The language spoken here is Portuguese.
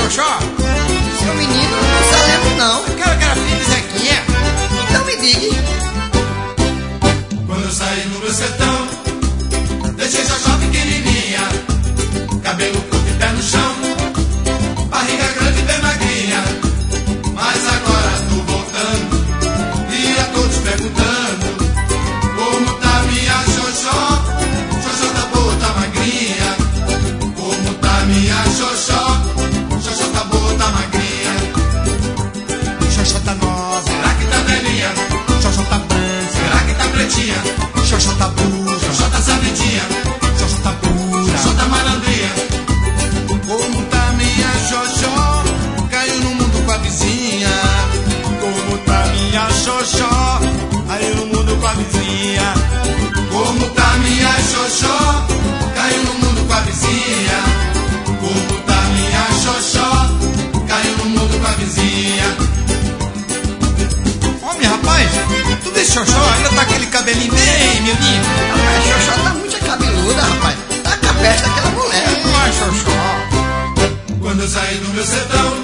Xoxó? Seu menino, não se lembra não. Eu quero que era filho de Zequinha. Então me diga. Quando eu saí no meu sertão, deixei Xoxó pequenininha, cabelo curto e pé no chão, barriga grande e bem magrinha. Mas agora tô voltando e a todos perguntando como tá minha Xoxó. Xoxó tá boa, tá magrinha. Como tá minha Xoxó? Xoxó tá boa, tá magrinha. Xoxó tá nova. Será que tá velhinha? Xoxó tá branca. Será que tá pretinha? Xoxó tá burra. Xoxó tá sabidinha. Xoxó tá pura. Xoxó tá malandrinha. Como tá minha Xoxó? Caiu no mundo com a vizinha. Como tá minha Xoxó? Aí no mundo com a vizinha. Como tá minha Xoxó? Caiu no mundo com a vizinha. Como tá minha Xoxó? Caiu no mundo com a vizinha. Homem, rapaz, tu vê Xoxó? Ainda tá aquele cabelinho bem miudinho. Rapaz, a Xoxó tá muito cabeluda, rapaz. Tá com a peste daquela mulher. Não é Xoxó. Quando eu saí do meu sertão,